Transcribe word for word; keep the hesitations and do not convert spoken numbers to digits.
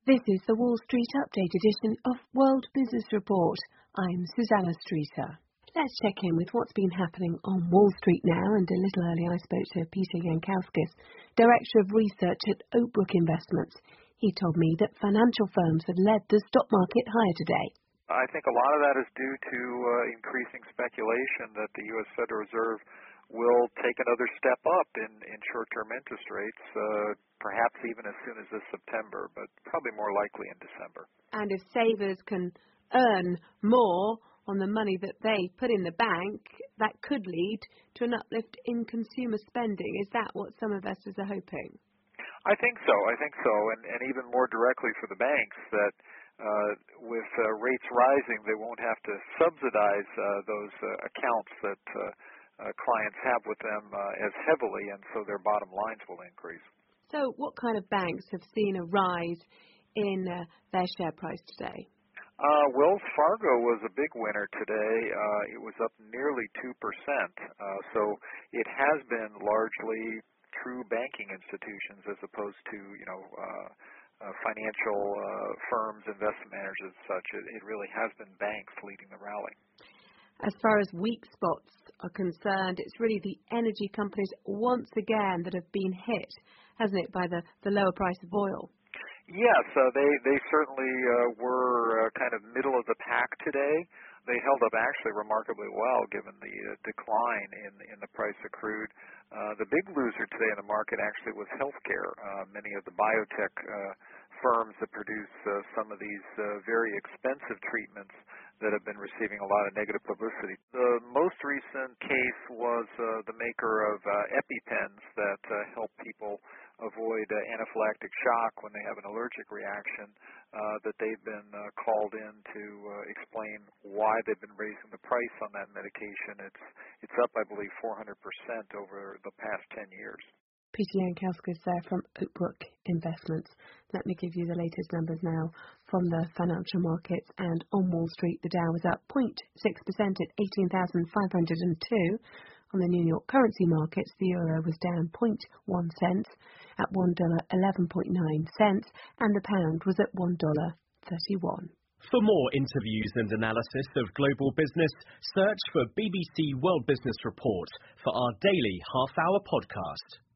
This is the Wall Street Update edition of World Business Report. I'm Susanna Streeter. Let's check in with what's been happening on Wall Street now, and a little earlier I spoke to Peter Yankauskis, Director of Research at Oakbrook Investments. He told me that financial firms had led the stock market higher today. I think a lot of that is due to uh, increasing speculation that the U S Federal Reserve will take another step up in, in short-term interest rates, uh, perhaps even as soon as this September, but probably more likely in December. And if savers can earn more on the money that they put in the bank, that could lead to an uplift in consumer spending. Is that what some investors are hoping? I think so. I think so, and, and even more directly for the banks, that uh, with uh, rates rising, they won't have to subsidize uh, those uh, accounts that uh, uh, clients have with them uh, as heavily, and so their bottom lines will increase. So what kind of banks have seen a rise in uh, their share price today? Uh, Wells Fargo was a big winner today. Uh, it was up nearly two percent. Uh, so it has been largely true banking institutions as opposed to, you know, uh, uh, financial uh, firms, investment managers and such. It, it really has been banks leading the rally. As far as weak spots are concerned, it's really the energy companies once again that have been hit, hasn't it, by the, the lower price of oil? Yes, uh, they they certainly uh, were uh, kind of middle of the pack today. They held up actually remarkably well given the uh, decline in in the price of crude. Uh, the big loser today in the market actually was healthcare. Uh, many of the biotech uh, firms that produce uh, some of these uh, very expensive treatments that have been receiving a lot of negative publicity. The most recent case was uh, the maker of uh, EpiPens that uh, help people avoid uh, anaphylactic shock when they have an allergic reaction, uh, that they've been uh, called in to uh, explain why they've been raising the price on that medication. It's it's up, I believe, four hundred percent over the past ten years. Peter Yankauskis there from Oakbrook Investments. Let me give you the latest numbers now from the financial markets. And on Wall Street, the Dow was up zero point six percent at eighteen thousand five hundred two. On the New York currency markets, the euro was down zero point one cents at one dollar eleven point nine cents, and the pound was at one dollar thirty-one. For more interviews and analysis of global business, search for B B C World Business Report for our daily half-hour podcast.